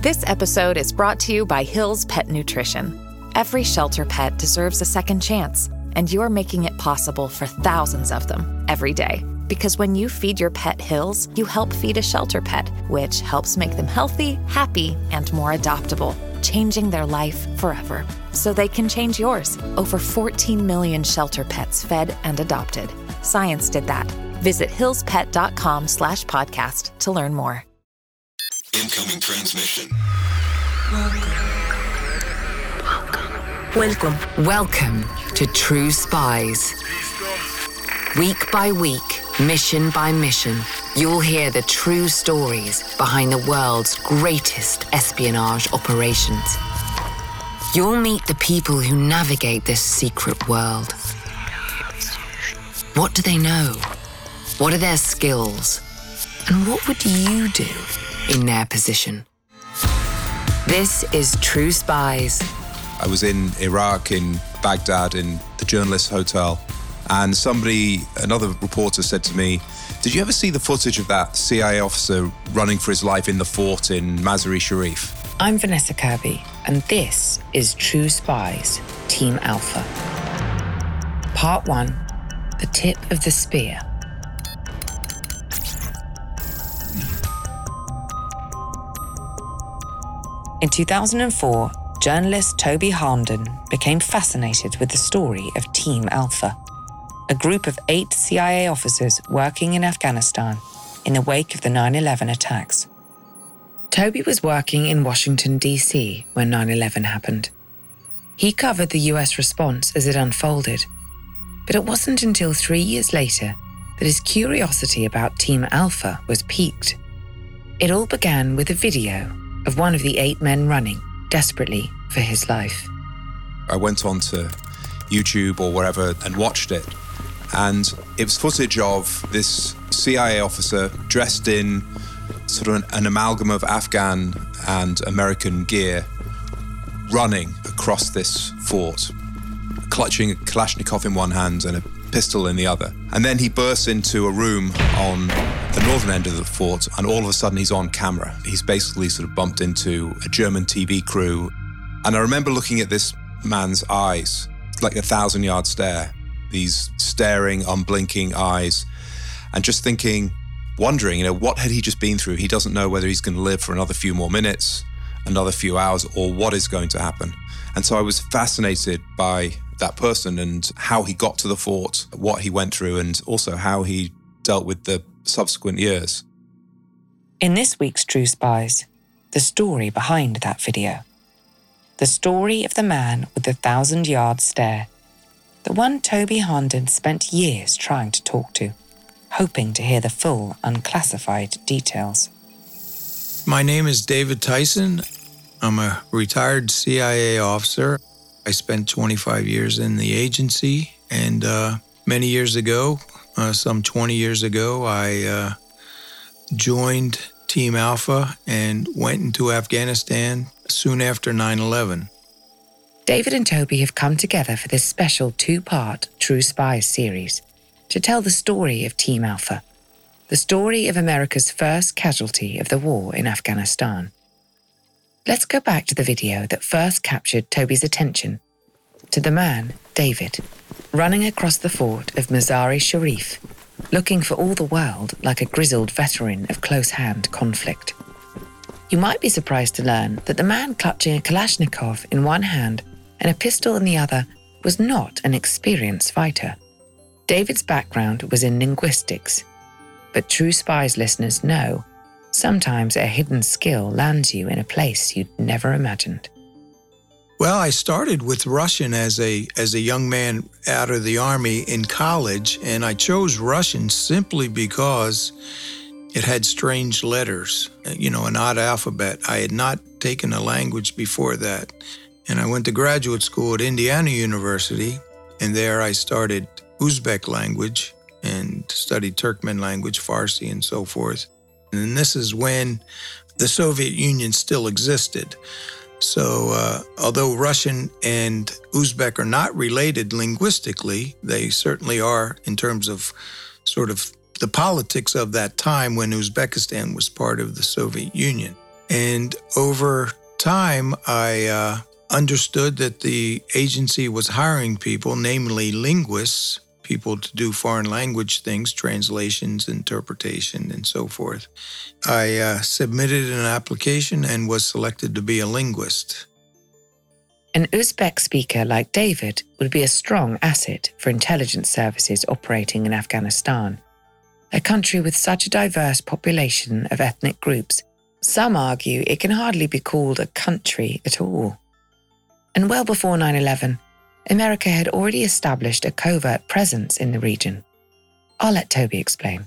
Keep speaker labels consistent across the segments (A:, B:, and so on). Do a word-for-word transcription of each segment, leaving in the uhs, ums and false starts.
A: This episode is brought to you by Hill's Pet Nutrition. Every shelter pet deserves a second chance, and you're making it possible for thousands of them every day. Because when you feed your pet Hill's, you help feed a shelter pet, which helps make them healthy, happy, and more adoptable, changing their life forever. So they can change yours. Over fourteen million shelter pets fed and adopted. Science did that. Visit hillspet.com slash podcast to learn more.
B: Incoming transmission.
C: Welcome. Welcome to True Spies. Week by week, mission by mission, you'll hear the true stories behind the world's greatest espionage operations. You'll meet the people who navigate this secret world. What do they know? What are their skills? And what would you do in their position? This is True Spies.
D: I was in Iraq, in Baghdad, in the Journalist Hotel, and somebody, another reporter said to me, did you ever see the footage of that C I A officer running for his life in the fort in Mazar-e Sharif?
C: I'm Vanessa Kirby, and this is True Spies, Team Alpha. Part one, the tip of the spear. In two thousand four, journalist Toby Harnden became fascinated with the story of Team Alpha, a group of eight C I A officers working in Afghanistan in the wake of the nine eleven attacks. Toby was working in Washington, D C when nine eleven happened. He covered the U S response as it unfolded, but it wasn't until three years later that his curiosity about Team Alpha was piqued. It all began with a video of one of the eight men running desperately for his life.
D: I went on to YouTube or wherever and watched it. And it was footage of this C I A officer dressed in sort of an, an amalgam of Afghan and American gear, running across this fort, clutching a Kalashnikov in one hand and a pistol in the other. And then he bursts into a room on the northern end of the fort, and all of a sudden he's on camera. He's basically sort of bumped into a German T V crew. And I remember looking at this man's eyes, like a thousand-yard stare, these staring, unblinking eyes, and just thinking, wondering, you know, what had he just been through? He doesn't know whether he's going to live for another few more minutes, another few hours, or what is going to happen. And so I was fascinated by that person and how he got to the fort, what he went through, and also how he dealt with the subsequent years.
C: In this week's True Spies, the story behind that video. The story of the man with the thousand-yard stare, the one Toby Harnden spent years trying to talk to, hoping to hear the full, unclassified details.
E: My name is David Tyson. I'm a retired C I A officer. I spent twenty-five years in the agency, and uh, many years ago, uh, some twenty years ago, I uh, joined Team Alpha and went into Afghanistan soon after nine eleven.
C: David and Toby have come together for this special two-part True Spies series to tell the story of Team Alpha, the story of America's first casualty of the war in Afghanistan. Let's go back to the video that first captured Toby's attention, to the man, David, running across the fort of Mazar-e Sharif, looking for all the world like a grizzled veteran of close-hand conflict. You might be surprised to learn that the man clutching a Kalashnikov in one hand and a pistol in the other was not an experienced fighter. David's background was in linguistics, but True Spies listeners know sometimes a hidden skill lands you in a place you'd never imagined.
E: Well, I started with Russian as a as a young man out of the Army in college, and I chose Russian simply because it had strange letters, you know, an odd alphabet. I had not taken a language before that. And I went to graduate school at Indiana University, and there I started Uzbek language and studied Turkmen language, Farsi, and so forth. And this is when the Soviet Union still existed. So uh, although Russian and Uzbek are not related linguistically, they certainly are in terms of sort of the politics of that time when Uzbekistan was part of the Soviet Union. And over time, I uh, understood that the agency was hiring people, namely linguists, people to do foreign language things, translations, interpretation, and so forth. I uh, submitted an application and was selected to be a linguist.
C: An Uzbek speaker like David would be a strong asset for intelligence services operating in Afghanistan, a country with such a diverse population of ethnic groups. Some argue it can hardly be called a country at all. And well before nine eleven, America had already established a covert presence in the region. I'll let Toby explain.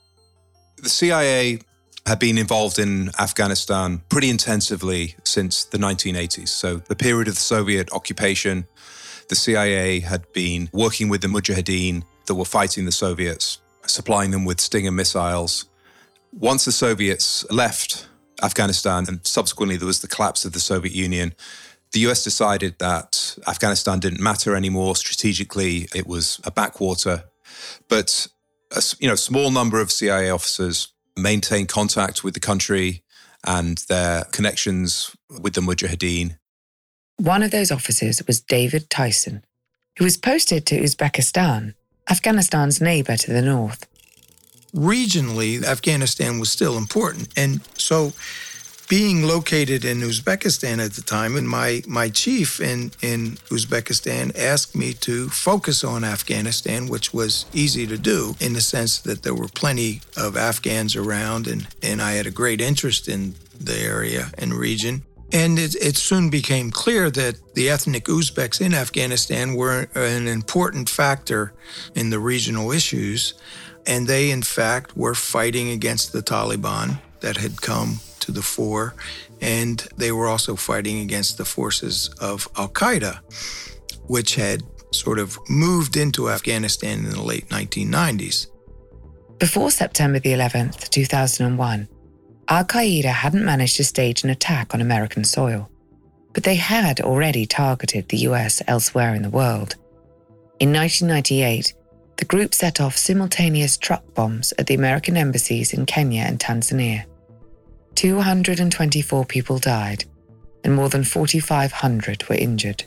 D: The C I A had been involved in Afghanistan pretty intensively since the nineteen eighties. So the period of the Soviet occupation, the C I A had been working with the Mujahideen that were fighting the Soviets, supplying them with Stinger missiles. Once the Soviets left Afghanistan, and subsequently there was the collapse of the Soviet Union, the U S decided that Afghanistan didn't matter anymore. Strategically, it was a backwater. But a you know, small number of C I A officers maintained contact with the country and their connections with the Mujahideen.
C: One of those officers was David Tyson, who was posted to Uzbekistan, Afghanistan's neighbor to the north.
E: Regionally, Afghanistan was still important. And so being located in Uzbekistan at the time, and my, my chief in, in Uzbekistan asked me to focus on Afghanistan, which was easy to do in the sense that there were plenty of Afghans around, and, and I had a great interest in the area and region. And it, it soon became clear that the ethnic Uzbeks in Afghanistan were an important factor in the regional issues, and they, in fact, were fighting against the Taliban that had come to the fore, and they were also fighting against the forces of Al-Qaeda, which had sort of moved into Afghanistan in the late nineteen nineties.
C: Before September the eleventh, two thousand one, Al-Qaeda hadn't managed to stage an attack on American soil, but they had already targeted the U S elsewhere in the world. In nineteen ninety-eight, the group set off simultaneous truck bombs at the American embassies in Kenya and Tanzania. two hundred twenty-four people died, and more than forty-five hundred were injured.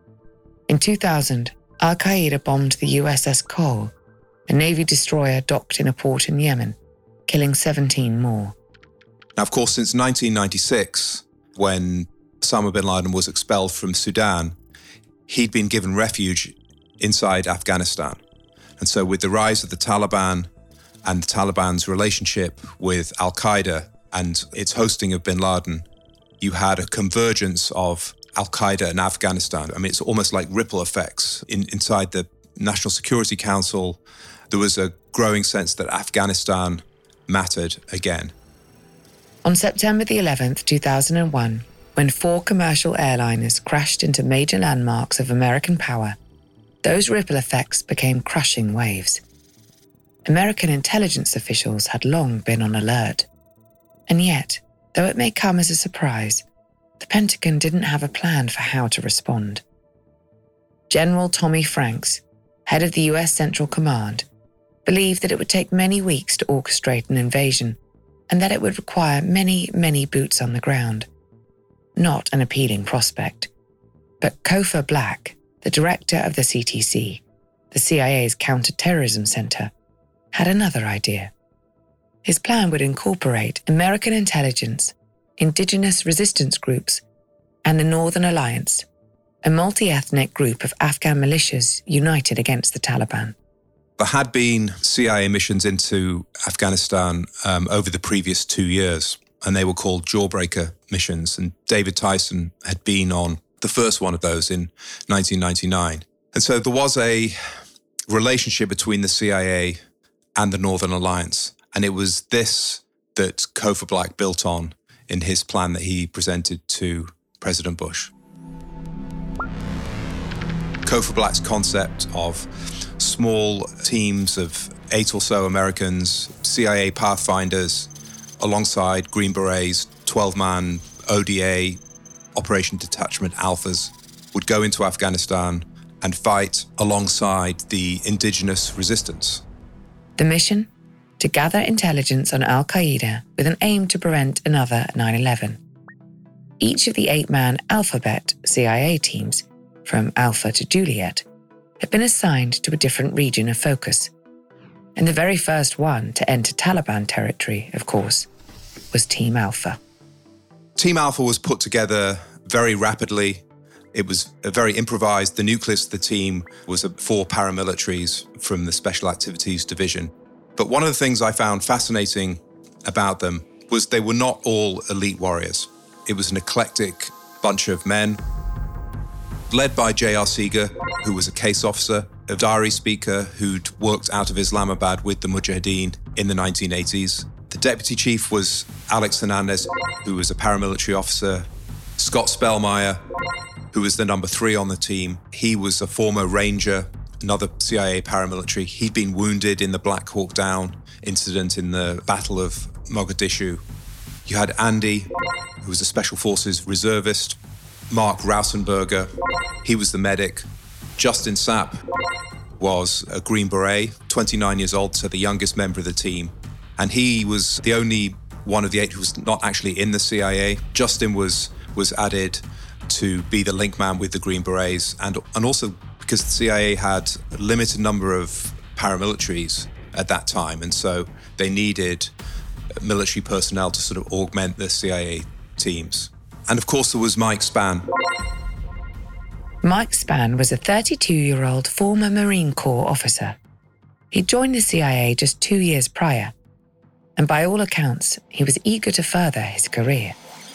C: In two thousand, Al-Qaeda bombed the U S S Cole, a Navy destroyer docked in a port in Yemen, killing seventeen more.
D: Now, of course, since nineteen ninety-six, when Osama bin Laden was expelled from Sudan, he'd been given refuge inside Afghanistan. And so with the rise of the Taliban and the Taliban's relationship with Al-Qaeda and its hosting of bin Laden, you had a convergence of Al-Qaeda and Afghanistan. I mean, it's almost like ripple effects. In, inside the National Security Council, there was a growing sense that Afghanistan mattered again.
C: On September the eleventh, two thousand one, when four commercial airliners crashed into major landmarks of American power, those ripple effects became crushing waves. American intelligence officials had long been on alert. And yet, though it may come as a surprise, the Pentagon didn't have a plan for how to respond. General Tommy Franks, head of the U S Central Command, believed that it would take many weeks to orchestrate an invasion and that it would require many, many boots on the ground. Not an appealing prospect. But Cofer Black, the director of the C T C, the C I A's counter-terrorism center, had another idea. His plan would incorporate American intelligence, indigenous resistance groups, and the Northern Alliance, a multi-ethnic group of Afghan militias united against the Taliban.
D: There had been C I A missions into Afghanistan um, over the previous two years, and they were called Jawbreaker missions. And David Tyson had been on the first one of those in nineteen ninety-nine. And so there was a relationship between the C I A and the Northern Alliance. And it was this that Cofer Black built on in his plan that he presented to President Bush. Cofer Black's concept of small teams of eight or so Americans, C I A pathfinders, alongside Green Berets, twelve-man O D A, Operation Detachment Alphas, would go into Afghanistan and fight alongside the indigenous resistance.
C: The mission? To gather intelligence on Al-Qaeda with an aim to prevent another nine eleven. each of the eight-man Alphabet C I A teams, from Alpha to Juliet, had been assigned to a different region of focus. And the very first one to enter Taliban territory, of course, was Team Alpha.
D: Team Alpha was put together very rapidly. It was a very improvised. The nucleus of the team was four paramilitaries from the Special Activities Division. But one of the things I found fascinating about them was they were not all elite warriors. It was an eclectic bunch of men, led by J R Seeger, who was a case officer, a diary speaker who'd worked out of Islamabad with the Mujahideen in the nineteen eighties. The deputy chief was Alex Hernandez, who was a paramilitary officer. Scott Spellmeyer, who was the number three on the team. He was a former ranger, another C I A paramilitary. He'd been wounded in the Black Hawk Down incident in the Battle of Mogadishu. You had Andy, who was a Special Forces reservist. Mark Rausenberger, he was the medic. Justin Sapp was a Green Beret, twenty-nine years old, so the youngest member of the team. And he was the only one of the eight who was not actually in the C I A. Justin was was added to be the link man with the Green Berets, and, and also because the C I A had a limited number of paramilitaries at that time, and so they needed military personnel to sort of augment the C I A teams. And of course, there was Mike Spann.
C: Mike Spann was a thirty-two-year-old former Marine Corps officer. He joined the C I A just two years prior, and by all accounts, he was eager to further his career.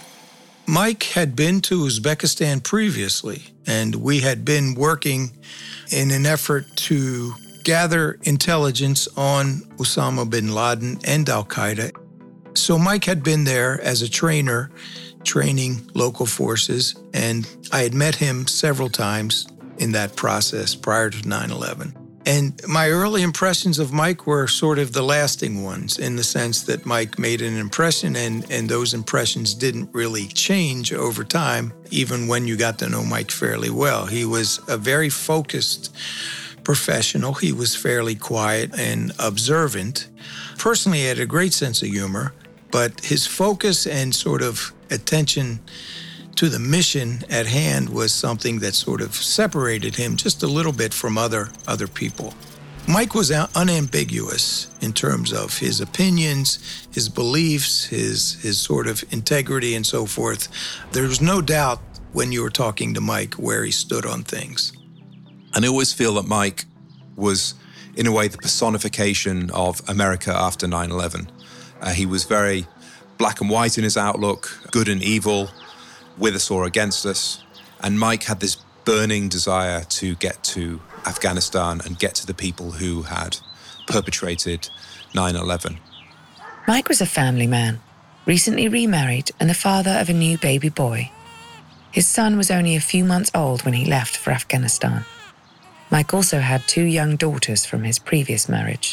E: Mike had been to Uzbekistan previously, and we had been working in an effort to gather intelligence on Osama bin Laden and Al-Qaeda. So Mike had been there as a trainer, training local forces, and I had met him several times in that process prior to nine eleven. And my early impressions of Mike were sort of the lasting ones, in the sense that Mike made an impression, and, and those impressions didn't really change over time, even when you got to know Mike fairly well. He was a very focused professional. He was fairly quiet and observant. Personally, he had a great sense of humor, but his focus and sort of attention to the mission at hand was something that sort of separated him just a little bit from other other people. Mike was unambiguous in terms of his opinions, his beliefs, his his sort of integrity and so forth. There was no doubt when you were talking to Mike where he stood on things.
D: And I always feel that Mike was, in a way, the personification of America after nine eleven. Uh, he was very black and white in his outlook, good and evil, with us or against us. And Mike had this burning desire to get to Afghanistan and get to the people who had perpetrated nine eleven.
C: Mike was a family man, recently remarried and the father of a new baby boy. His son was only a few months old when he left for Afghanistan. Mike also had two young daughters from his previous marriage.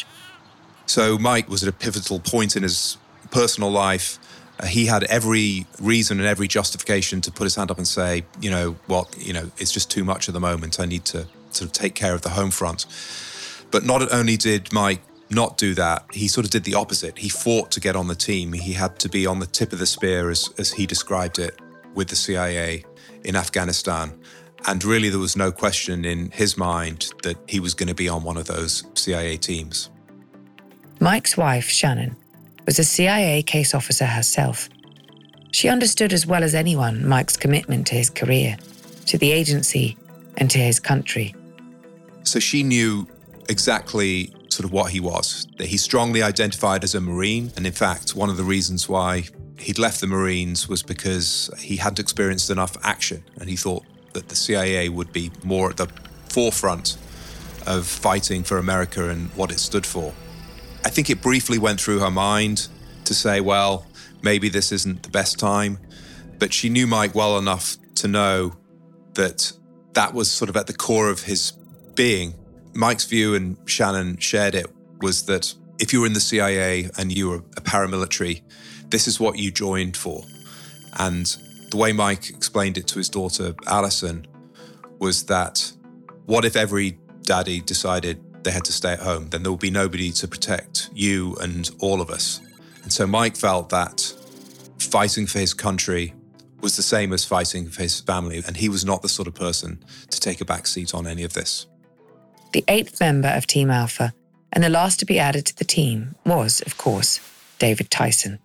D: So Mike was at a pivotal point in his personal life. Uh, he had every reason and every justification to put his hand up and say, you know, what, you know, it's just too much at the moment. I need to sort of take care of the home front. But not only did Mike not do that, he sort of did the opposite. He fought to get on the team. He had to be on the tip of the spear, as, as he described it, with the C I A in Afghanistan. And really, there was no question in his mind that he was going to be on one of those C I A teams.
C: Mike's wife, Shannon, was a C I A case officer herself. She understood as well as anyone Mike's commitment to his career, to the agency, and to his country.
D: So she knew exactly sort of what he was, that he strongly identified as a Marine. And in fact, one of the reasons why he'd left the Marines was because he hadn't experienced enough action. And he thought that the C I A would be more at the forefront of fighting for America and what it stood for. I think it briefly went through her mind to say, well, maybe this isn't the best time. But she knew Mike well enough to know that that was sort of at the core of his being. Mike's view, and Shannon shared it, was that if you were in the C I A and you were a paramilitary, this is what you joined for. And the way Mike explained it to his daughter, Alison, was that what if every daddy decided they had to stay at home? Then there would be nobody to protect you and all of us. And so Mike felt that fighting for his country was the same as fighting for his family, and he was not the sort of person to take a back seat on any of this.
C: The eighth member of Team Alpha, and the last to be added to the team, was, of course, David Tyson.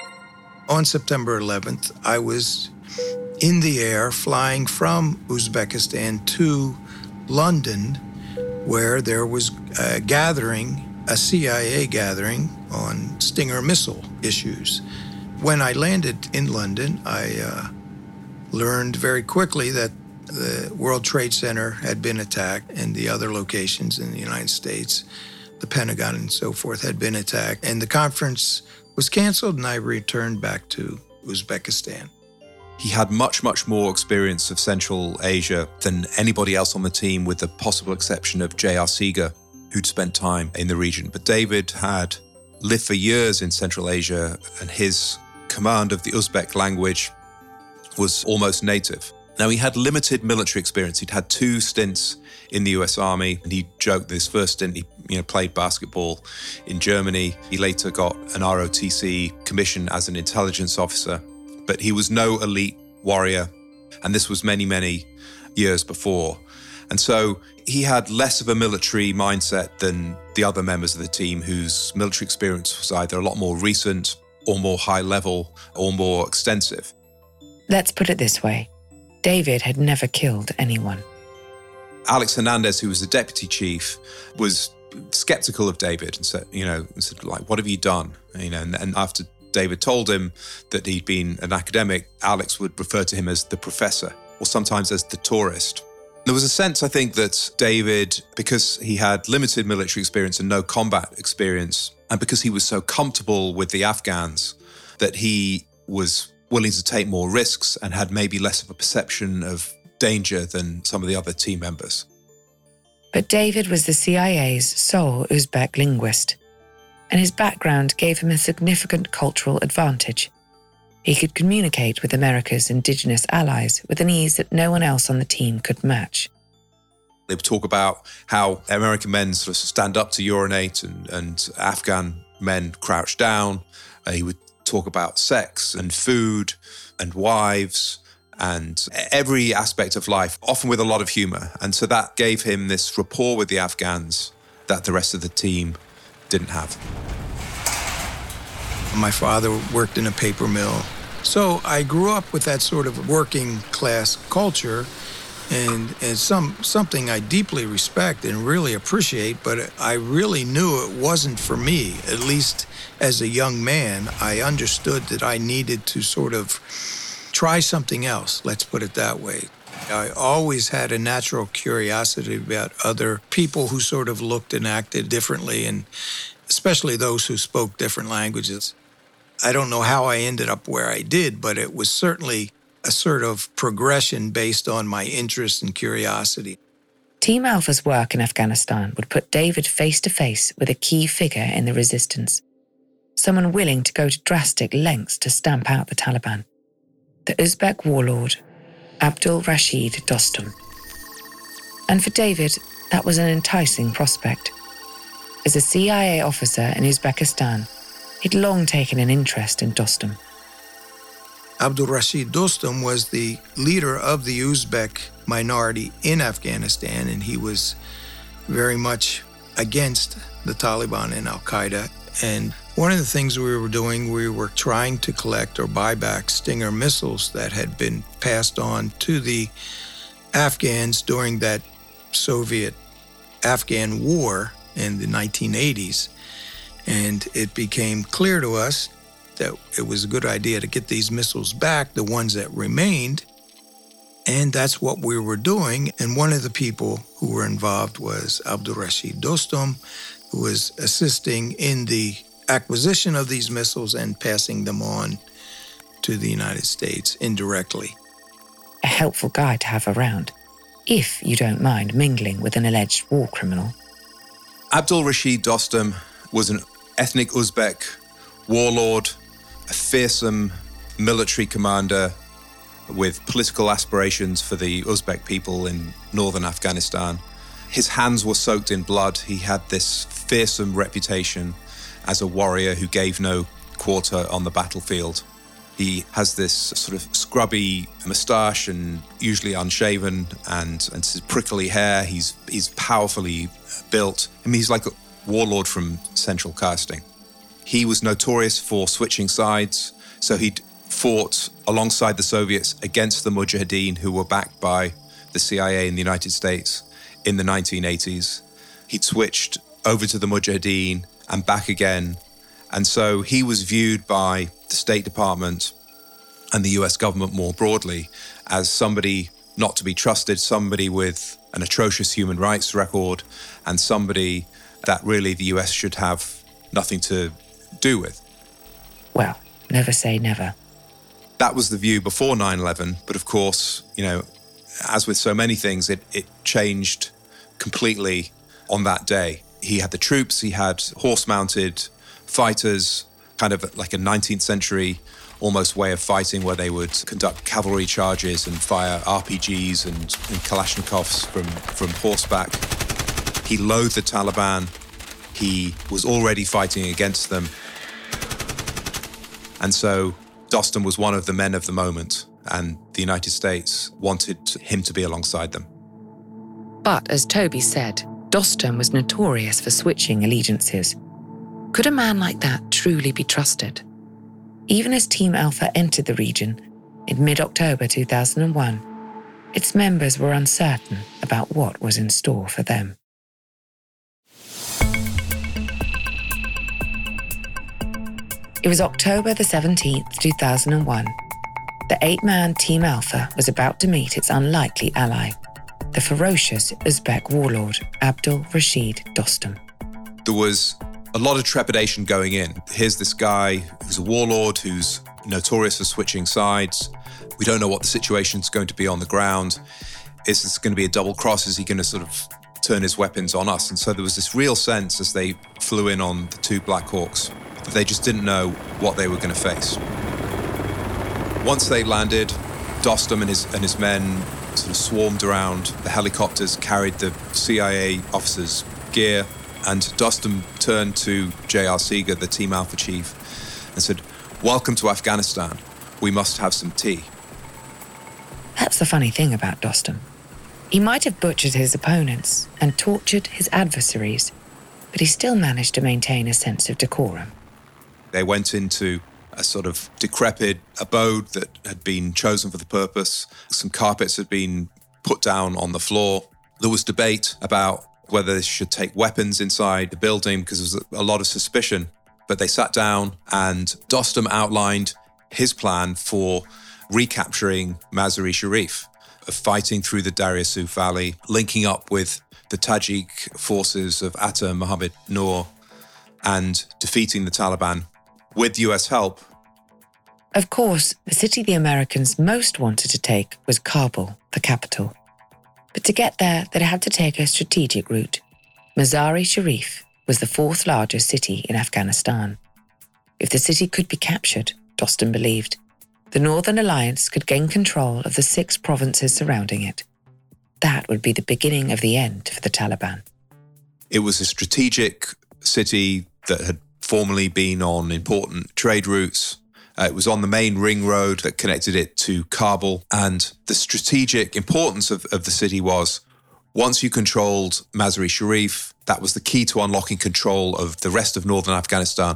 E: On September eleventh, I was in the air flying from Uzbekistan to London, where there was a gathering, a C I A gathering on Stinger missile issues. When I landed in London, I uh, learned very quickly that the World Trade Center had been attacked, and the other locations in the United States, the Pentagon and so forth, had been attacked. And the conference was canceled, and I returned back to Uzbekistan.
D: He had much, much more experience of Central Asia than anybody else on the team, with the possible exception of J R Seeger, who'd spent time in the region. But David had lived for years in Central Asia, and his command of the Uzbek language was almost native. Now, he had limited military experience. He'd had two stints in the U S Army, and he joked that his first stint, he you know, played basketball in Germany. He later got an R O T C commission as an intelligence officer, but he was no elite warrior, and this was many, many years before. And so he had less of a military mindset than the other members of the team, whose military experience was either a lot more recent or more high level or more extensive.
C: Let's put it this way. David had never killed anyone.
D: Alex Hernandez, who was the deputy chief, was skeptical of David and said, you know, said, like, what have you done? You know, and, and after David told him that he'd been an academic, Alex would refer to him as the professor, or sometimes as the tourist. There was a sense, I think, that David, because he had limited military experience and no combat experience, and because he was so comfortable with the Afghans, that he was willing to take more risks and had maybe less of a perception of danger than some of the other team members.
C: But David was the C I A's sole Uzbek linguist, and his background gave him a significant cultural advantage. He could communicate with America's indigenous allies with an ease that no one else on the team could match.
D: They would talk about how American men sort of stand up to urinate and, and Afghan men crouch down. Uh, he would talk about sex and food and wives and every aspect of life, often with a lot of humor. And so that gave him this rapport with the Afghans that the rest of the team didn't have.
E: My father worked in a paper mill. So I grew up with that sort of working class culture, and, and some something I deeply respect and really appreciate, but I really knew it wasn't for me. At least as a young man, I understood that I needed to sort of try something else, let's put it that way. I always had a natural curiosity about other people who sort of looked and acted differently, and especially those who spoke different languages. I don't know how I ended up where I did, but it was certainly a sort of progression based on my interest and curiosity.
C: Team Alpha's work in Afghanistan would put David face to face with a key figure in the resistance, someone willing to go to drastic lengths to stamp out the Taliban, the Uzbek warlord, Abdul Rashid Dostum. And for David, that was an enticing prospect. As a C I A officer in Uzbekistan, he'd long taken an interest in Dostum.
E: Abdul Rashid Dostum was the leader of the Uzbek minority in Afghanistan, and he was very much against the Taliban and Al-Qaeda. And one of the things we were doing, we were trying to collect or buy back Stinger missiles that had been passed on to the Afghans during that Soviet-Afghan war in the nineteen eighties. And it became clear to us that it was a good idea to get these missiles back, the ones that remained. And that's what we were doing. And one of the people who were involved was Abdul Rashid Dostum, who was assisting in the acquisition of these missiles and passing them on to the United States indirectly.
C: A helpful guy to have around, if you don't mind mingling with an alleged war criminal.
D: Abdul Rashid Dostum was an ethnic Uzbek warlord, a fearsome military commander with political aspirations for the Uzbek people in northern Afghanistan. His hands were soaked in blood. He had this fearsome reputation as a warrior who gave no quarter on the battlefield. He has this sort of scrubby moustache and usually unshaven and, and his prickly hair. He's he's powerfully built. I mean, he's like a warlord from Central Casting. He was notorious for switching sides, so he'd fought alongside the Soviets against the Mujahideen, who were backed by the C I A in the United States in the nineteen eighties. He'd switched over to the Mujahideen and back again. And so he was viewed by the State Department and the U S government more broadly as somebody not to be trusted, somebody with an atrocious human rights record, and somebody that really the U S should have nothing to do with.
C: Well, never say never.
D: That was the view before nine eleven, but of course, you know, as with so many things, it, it changed completely on that day. He had the troops, he had horse-mounted fighters, kind of like a nineteenth century almost way of fighting where they would conduct cavalry charges and fire R P Gs and, and Kalashnikovs from, from horseback. He loathed the Taliban. He was already fighting against them. And so Dostum was one of the men of the moment, and the United States wanted him to be alongside them.
C: But as Toby said, Dostum was notorious for switching allegiances. Could a man like that truly be trusted? Even as Team Alpha entered the region in mid-October two thousand one, its members were uncertain about what was in store for them. It was October the seventeenth, two thousand one. The eight-man Team Alpha was about to meet its unlikely ally, the ferocious Uzbek warlord Abdul Rashid Dostum.
D: There was a lot of trepidation going in. Here's this guy who's a warlord, who's notorious for switching sides. We don't know what the situation's going to be on the ground. Is this going to be a double cross? Is he going to sort of turn his weapons on us? And so there was this real sense as they flew in on the two Black Hawks that they just didn't know what they were going to face. Once they landed, Dostum and his and his men sort of swarmed around. The helicopters carried the C I A officers' gear, and Dostum turned to J R Seeger, the Team Alpha chief, and said, "Welcome to Afghanistan. We must have some tea."
C: That's the funny thing about Dostum. He might have butchered his opponents and tortured his adversaries, but he still managed to maintain a sense of decorum.
D: They went into a sort of decrepit abode that had been chosen for the purpose. Some carpets had been put down on the floor. There was debate about whether they should take weapons inside the building because there was a lot of suspicion. But they sat down and Dostum outlined his plan for recapturing Mazar-e Sharif, of fighting through the Darya Suf Valley, linking up with the Tajik forces of Atta Mohammed Noor, and defeating the Taliban with U S help.
C: Of course, the city the Americans most wanted to take was Kabul, the capital. But to get there, they'd have to take a strategic route. Mazar-e Sharif was the fourth largest city in Afghanistan. If the city could be captured, Dostum believed, the Northern Alliance could gain control of the six provinces surrounding it. That would be the beginning of the end for the Taliban.
D: It was a strategic city that had formerly been on important trade routes. Uh, it was on the main ring road that connected it to Kabul. And the strategic importance of, of the city was, once you controlled Mazar-e Sharif, that was the key to unlocking control of the rest of northern Afghanistan.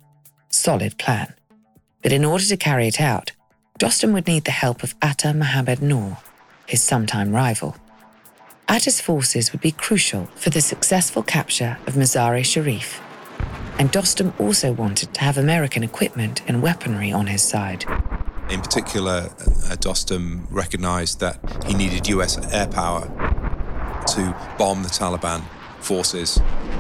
C: Solid plan. But in order to carry it out, Dostum would need the help of Atta Mohammed Noor, his sometime rival. Atta's forces would be crucial for the successful capture of Mazar-e Sharif. And Dostum also wanted to have American equipment and weaponry on his side.
D: In particular, uh, Dostum recognized that he needed U S air power to bomb the Taliban forces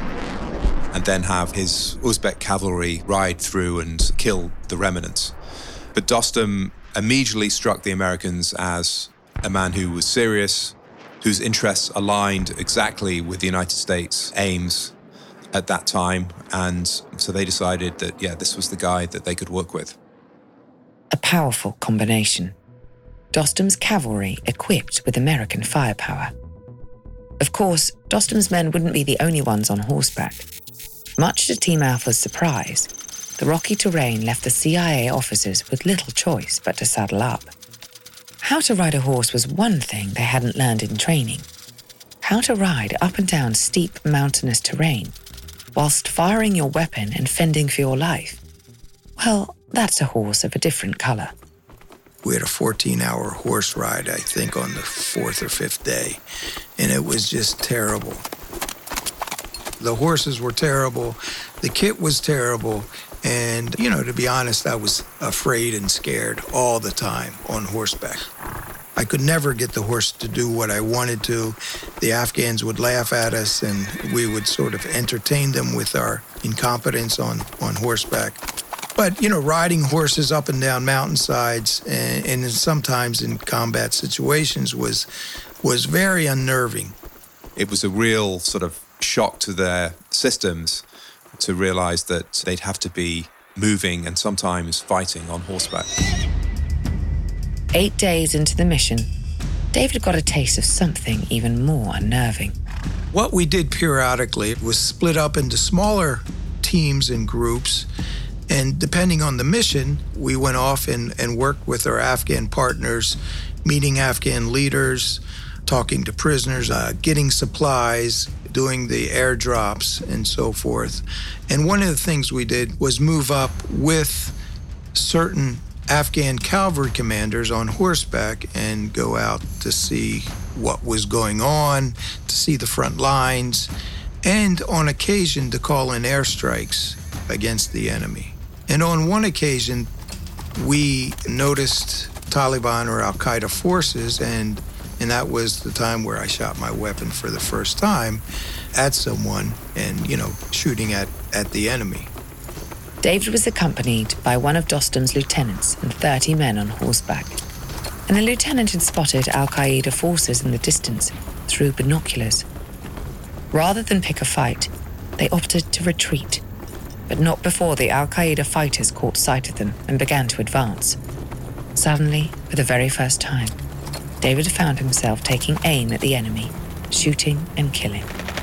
D: and then have his Uzbek cavalry ride through and kill the remnants. But Dostum immediately struck the Americans as a man who was serious, whose interests aligned exactly with the United States' aims at that time. And so they decided that, yeah, this was the guy that they could work with.
C: A powerful combination. Dostum's cavalry equipped with American firepower. Of course, Dostum's men wouldn't be the only ones on horseback. Much to Team Alpha's surprise, the rocky terrain left the C I A officers with little choice but to saddle up. How to ride a horse was one thing they hadn't learned in training. How to ride up and down steep mountainous terrain whilst firing your weapon and fending for your life, well, that's a horse of a different colour.
E: We had a fourteen-hour horse ride, I think, on the fourth or fifth day, and it was just terrible. The horses were terrible, the kit was terrible, and, you know, to be honest, I was afraid and scared all the time on horseback. I could never get the horse to do what I wanted to. The Afghans would laugh at us, and we would sort of entertain them with our incompetence on, on horseback. But, you know, riding horses up and down mountainsides and, and sometimes in combat situations was was very unnerving.
D: It was a real sort of shock to their systems to realize that they'd have to be moving and sometimes fighting on horseback.
C: Eight days into the mission, David got a taste of something even more unnerving.
E: What we did periodically was split up into smaller teams and groups. And depending on the mission, we went off and, and worked with our Afghan partners, meeting Afghan leaders, talking to prisoners, uh, getting supplies, doing the airdrops and so forth. And one of the things we did was move up with certain Afghan cavalry commanders on horseback and go out to see what was going on, to see the front lines, and on occasion to call in airstrikes against the enemy. And on one occasion, we noticed Taliban or Al-Qaeda forces, and and that was the time where I shot my weapon for the first time at someone and, you know, shooting at, at the enemy.
C: David was accompanied by one of Dostum's lieutenants and thirty men on horseback. And the lieutenant had spotted Al-Qaeda forces in the distance through binoculars. Rather than pick a fight, they opted to retreat, but not before the Al-Qaeda fighters caught sight of them and began to advance. Suddenly, for the very first time, David found himself taking aim at the enemy, shooting and killing.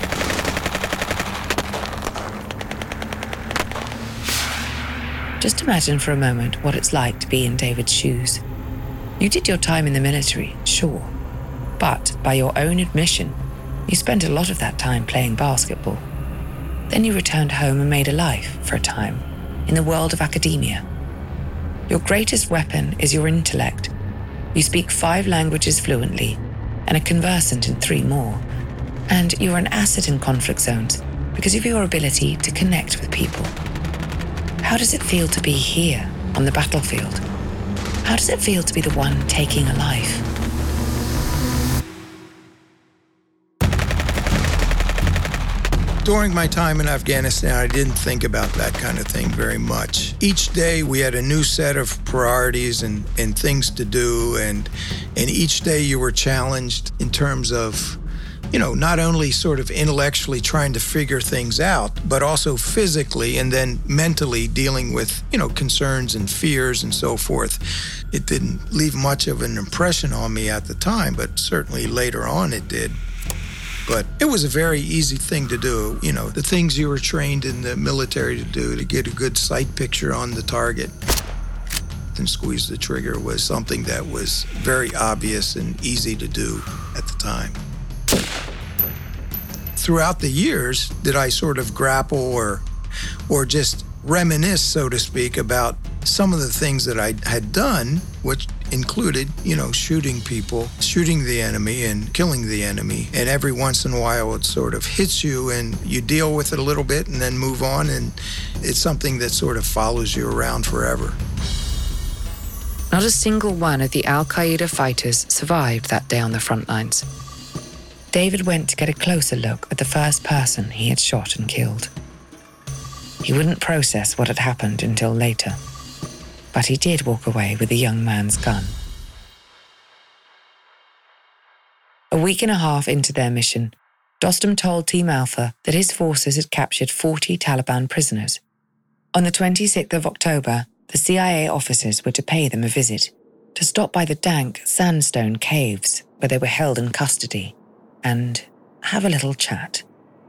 C: Just imagine for a moment what it's like to be in David's shoes. You did your time in the military, sure, but by your own admission, you spent a lot of that time playing basketball. Then you returned home and made a life, for a time, in the world of academia. Your greatest weapon is your intellect. You speak five languages fluently and are conversant in three more. And you're an asset in conflict zones because of your ability to connect with people. How does it feel to be here on the battlefield? How does it feel to be the one taking a life?
E: During my time in Afghanistan, I didn't think about that kind of thing very much. Each day we had a new set of priorities and, and things to do, and and each day you were challenged in terms of, you know, not only sort of intellectually trying to figure things out, but also physically and then mentally dealing with, you know, concerns and fears and so forth. It didn't leave much of an impression on me at the time, but certainly later on it did. But it was a very easy thing to do. You know, the things you were trained in the military to do to get a good sight picture on the target and squeeze the trigger was something that was very obvious and easy to do at the time. Throughout the years, did I sort of grapple or, or just reminisce, so to speak, about some of the things that I had done, which included, you know, shooting people, shooting the enemy and killing the enemy. And every once in a while it sort of hits you and you deal with it a little bit and then move on. And it's something that sort of follows you around forever.
C: Not a single one of the Al-Qaeda fighters survived that day on the front lines. David went to get a closer look at the first person he had shot and killed. He wouldn't process what had happened until later, but he did walk away with the young man's gun. A week and a half into their mission, Dostum told Team Alpha that his forces had captured forty Taliban prisoners. On the twenty-sixth of October, the C I A officers were to pay them a visit, to stop by the dank sandstone caves where they were held in custody, and have a little chat.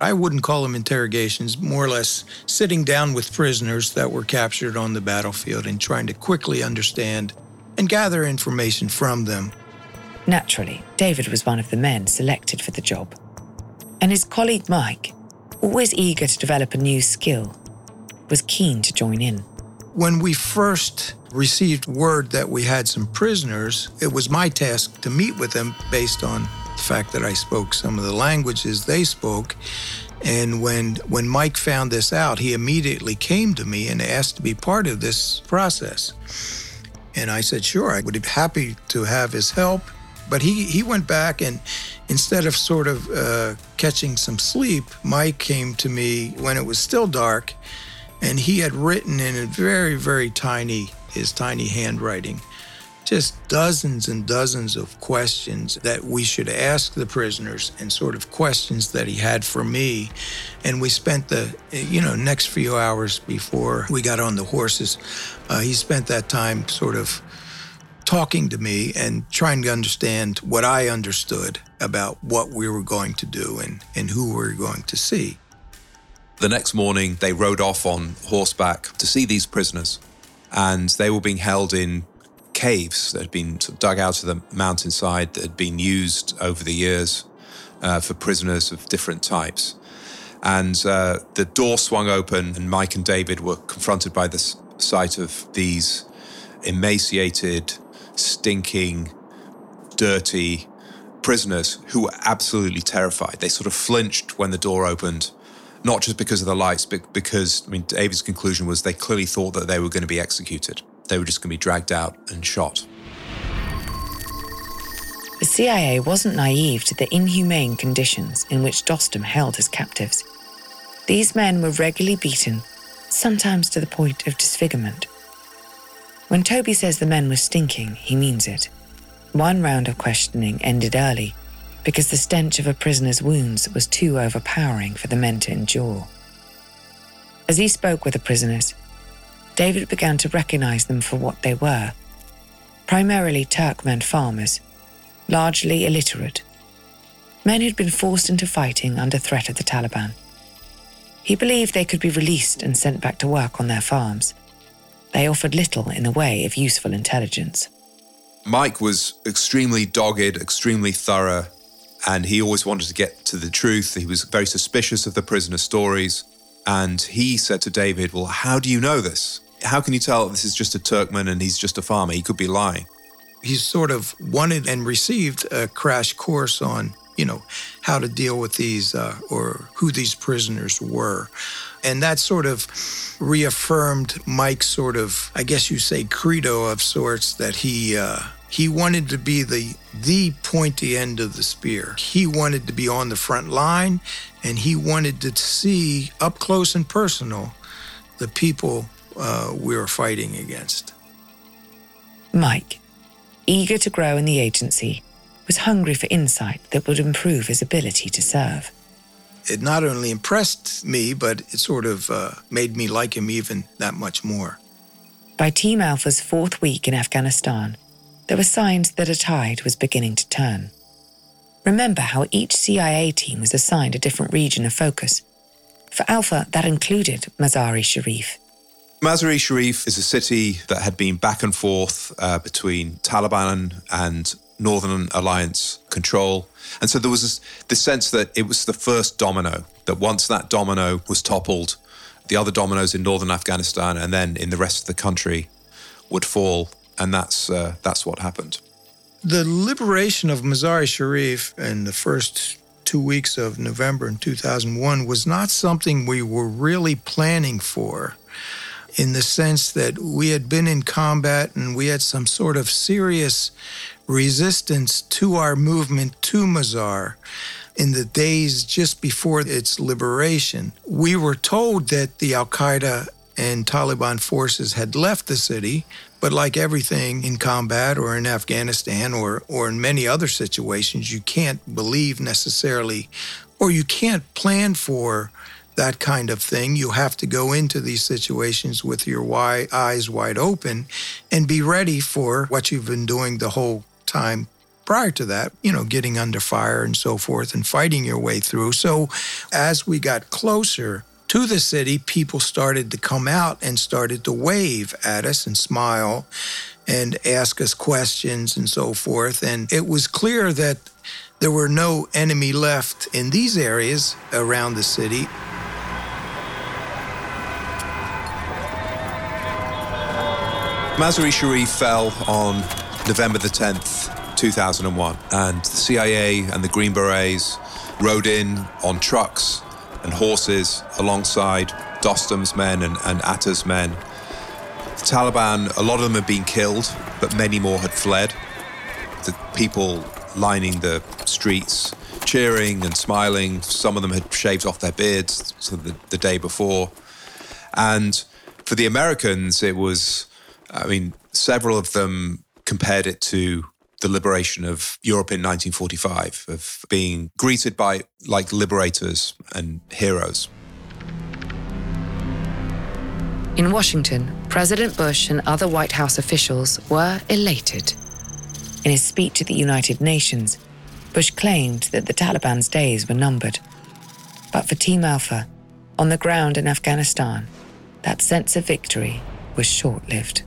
E: I wouldn't call them interrogations, more or less sitting down with prisoners that were captured on the battlefield and trying to quickly understand and gather information from them.
C: Naturally, David was one of the men selected for the job. And his colleague Mike, always eager to develop a new skill, was keen to join in.
E: When we first received word that we had some prisoners, it was my task to meet with them based on the fact that I spoke some of the languages they spoke. And when when Mike found this out, he immediately came to me and asked to be part of this process. And I said, sure, I would be happy to have his help. But he, he went back, and instead of sort of uh, catching some sleep, Mike came to me when it was still dark, and he had written in a very, very tiny, his tiny handwriting, just dozens and dozens of questions that we should ask the prisoners and sort of questions that he had for me. And we spent the, you know, next few hours before we got on the horses, uh, he spent that time sort of talking to me and trying to understand what I understood about what we were going to do and, and who we were going to see.
D: The next morning, they rode off on horseback to see these prisoners, and they were being held in caves that had been sort of dug out of the mountainside that had been used over the years uh, for prisoners of different types. And uh, the door swung open, and Mike and David were confronted by the sight of these emaciated, stinking, dirty prisoners who were absolutely terrified. They sort of flinched when the door opened, not just because of the lights, but because, I mean, David's conclusion was they clearly thought that they were going to be executed. They were just going to be dragged out and shot.
C: The C I A wasn't naive to the inhumane conditions in which Dostum held his captives. These men were regularly beaten, sometimes to the point of disfigurement. When Toby says the men were stinking, he means it. One round of questioning ended early because the stench of a prisoner's wounds was too overpowering for the men to endure. As he spoke with the prisoners, David began to recognize them for what they were. Primarily Turkmen farmers, largely illiterate. Men who'd been forced into fighting under threat of the Taliban. He believed they could be released and sent back to work on their farms. They offered little in the way of useful intelligence.
D: Mike was extremely dogged, extremely thorough, and he always wanted to get to the truth. He was very suspicious of the prisoner stories. And he said to David, well, how do you know this? How can you tell this is just a Turkmen and he's just a farmer? He could be lying.
E: He sort of wanted and received a crash course on, you know, how to deal with these uh, or who these prisoners were. And that sort of reaffirmed Mike's sort of, I guess you say, credo of sorts, that he uh, he wanted to be the the pointy end of the spear. He wanted to be on the front line, and he wanted to see up close and personal the people uh, we were fighting against.
C: Mike, eager to grow in the agency, was hungry for insight that would improve his ability to serve.
E: It not only impressed me, but it sort of uh, made me like him even that much more.
C: By Team Alpha's fourth week in Afghanistan, there were signs that a tide was beginning to turn. Remember how each C I A team was assigned a different region of focus. For Alpha, that included Mazar-e-Sharif.
D: Mazar-e-Sharif is a city that had been back and forth uh, between Taliban and Northern Alliance control. And so there was this, this sense that it was the first domino, that once that domino was toppled, the other dominoes in northern Afghanistan and then in the rest of the country would fall. And that's uh, that's what happened.
E: The liberation of Mazar-e-Sharif in the first two weeks of November in two thousand one was not something we were really planning for, in the sense that we had been in combat and we had some sort of serious resistance to our movement to Mazar in the days just before its liberation. We were told that the Al-Qaeda and Taliban forces had left the city, but like everything in combat or in Afghanistan or, or in many other situations, you can't believe necessarily, or you can't plan for that kind of thing. You have to go into these situations with your wide, eyes wide open and be ready for what you've been doing the whole time prior to that, you know, getting under fire and so forth and fighting your way through. So as we got closer to the city, people started to come out and started to wave at us and smile and ask us questions and so forth. And it was clear that there were no enemy left in these areas around the city.
D: Mazar-i-Sharif fell on November the tenth, two thousand one, and the C I A and the Green Berets rode in on trucks and horses alongside Dostum's men and, and Atta's men. The Taliban, a lot of them had been killed, but many more had fled. The people lining the streets, cheering and smiling, some of them had shaved off their beards so the, the day before. And for the Americans, it was, I mean, several of them compared it to the liberation of Europe in nineteen forty-five, of being greeted by like liberators and heroes.
C: In Washington, President Bush and other White House officials were elated. In his speech at the United Nations, Bush claimed that the Taliban's days were numbered. But for Team Alpha, on the ground in Afghanistan, that sense of victory was short-lived.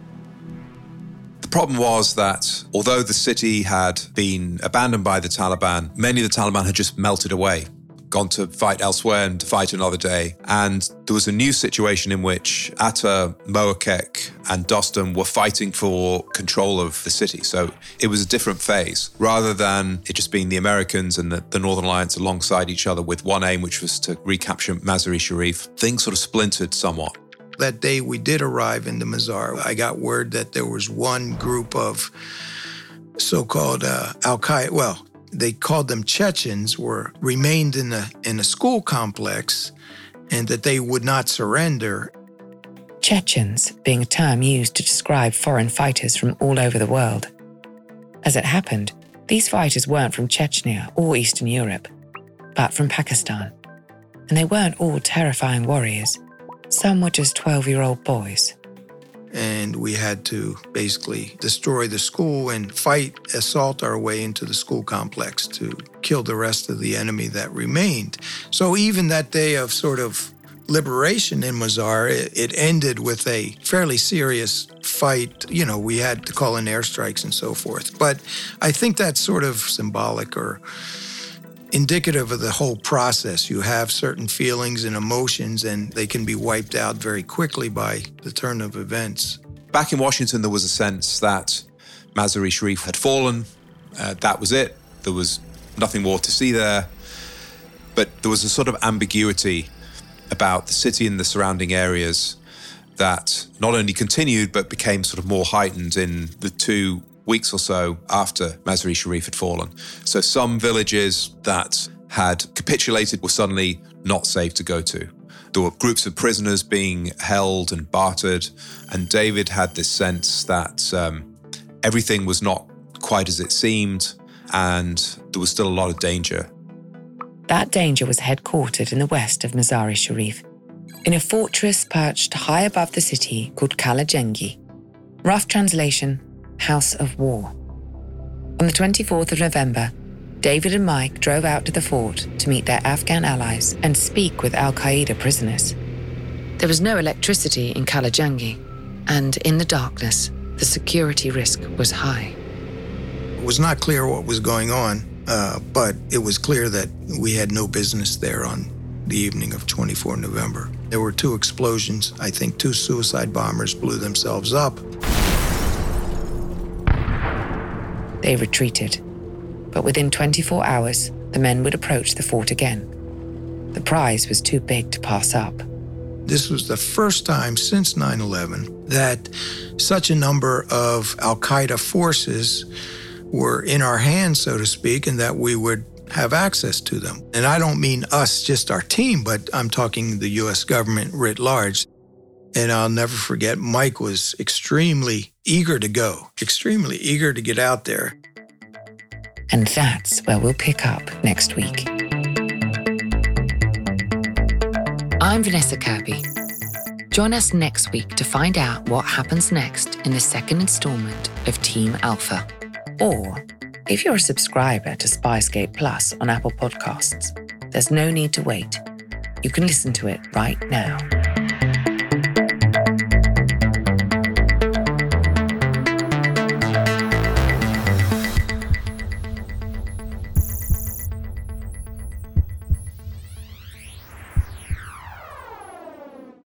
D: The problem was that although the city had been abandoned by the Taliban, many of the Taliban had just melted away, gone to fight elsewhere and to fight another day. And there was a new situation in which Atta, Moakek and Dostum were fighting for control of the city. So it was a different phase. Rather than it just being the Americans and the, the Northern Alliance alongside each other with one aim, which was to recapture Mazar-i-Sharif, things sort of splintered somewhat.
E: That day we did arrive in the Mazar, I got word that there was one group of so-called uh, Al-Qaeda, well, they called them Chechens, were remained in a, in a school complex and that they would not surrender.
C: Chechens being a term used to describe foreign fighters from all over the world. As it happened, these fighters weren't from Chechnya or Eastern Europe, but from Pakistan. And they weren't all terrifying warriors. Some were just twelve-year-old boys.
E: And we had to basically destroy the school and fight, assault our way into the school complex to kill the rest of the enemy that remained. So even that day of sort of liberation in Mazar, it, it ended with a fairly serious fight. You know, we had to call in airstrikes and so forth. But I think that's sort of symbolic or indicative of the whole process. You have certain feelings and emotions, and they can be wiped out very quickly by the turn of events.
D: Back in Washington, there was a sense that Mazar-i-Sharif had fallen. Uh, that was it. There was nothing more to see there. But there was a sort of ambiguity about the city and the surrounding areas that not only continued, but became sort of more heightened in the two weeks or so after Mazar-i-Sharif had fallen. So some villages that had capitulated were suddenly not safe to go to. There were groups of prisoners being held and bartered, and David had this sense that um, everything was not quite as it seemed, and there was still a lot of danger.
C: That danger was headquartered in the west of Mazar-i-Sharif, in a fortress perched high above the city called Kalajengi. Rough translation, House of War. On the twenty-fourth of November, David and Mike drove out to the fort to meet their Afghan allies and speak with Al-Qaeda prisoners. There was no electricity in Kalajangi, and in the darkness, the security risk was high.
E: It was not clear what was going on, uh, but it was clear that we had no business there on the evening of the twenty-fourth of November. There were two explosions. I think two suicide bombers blew themselves up.
C: They retreated, but within twenty-four hours, the men would approach the fort again. The prize was too big to pass up.
E: This was the first time since nine eleven that such a number of Al-Qaeda forces were in our hands, so to speak, and that we would have access to them. And I don't mean us, just our team, but I'm talking the U S government writ large. And I'll never forget, Mike was extremely eager to go, extremely eager to get out there.
C: And that's where we'll pick up next week. I'm Vanessa Kirby. Join us next week to find out what happens next in the second installment of Team Alpha. Or If you're a subscriber to Spyscape Plus on Apple Podcasts, there's no need to wait. You can listen to it right now.